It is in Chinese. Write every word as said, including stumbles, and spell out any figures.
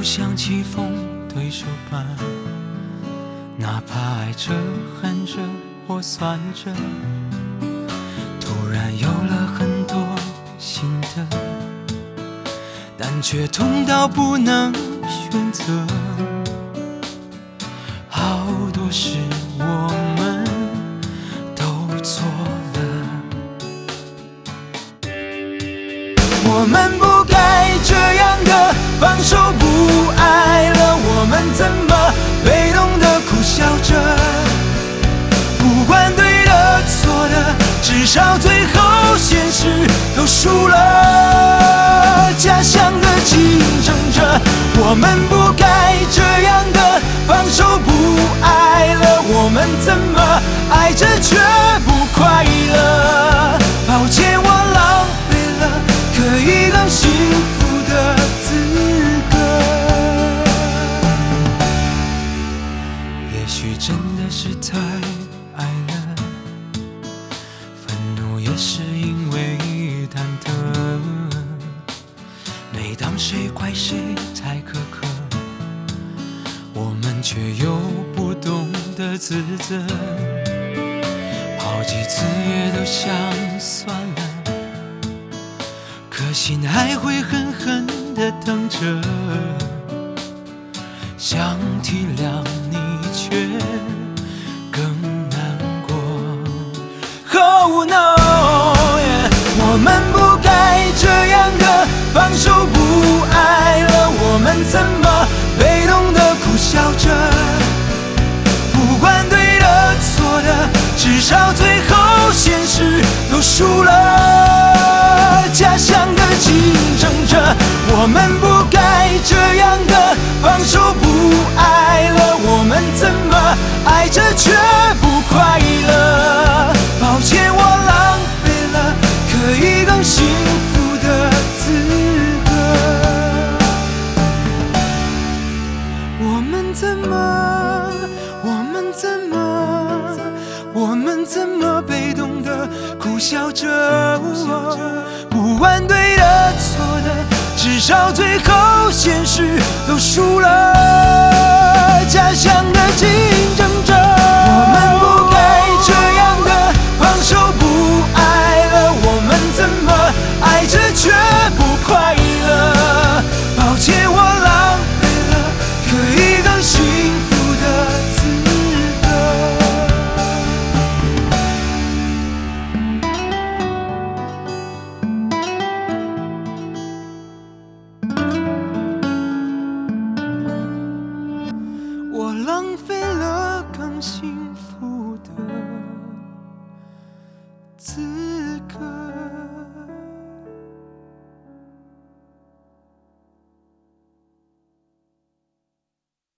像棋逢对手般，哪怕爱着、恨着或算着，突然有了很多心得，但却痛到不能选择。好多事我们都错了，我们不该这样的放手不爱了，我们怎么被动的苦笑着？不管对的错的，至少最后现实都输了。假想的竞争着，我们不该这样的放手不爱了，我们怎么爱着却不快乐？抱歉，我浪费了可以更幸福的资格。也许真的是太爱了，愤怒也是因为忐忑。每当谁怪谁太苛刻，我们却又不懂得自责。好几次也都想算了，可心还会狠狠地疼着。想体谅你却更难过。Oh no， yeah， 我们不该这样的放手不爱了，我们怎么被动的苦笑着？不管对的错的，至少最后现实都输了。假想的竞争着，我们不该这样的放手不爱了，我们怎么爱着却不快乐？抱歉，我浪费了可以更幸福的资格。我们怎么，我们怎么，我们怎么被动的苦笑着？不管对的错的，至少最后现实都输了。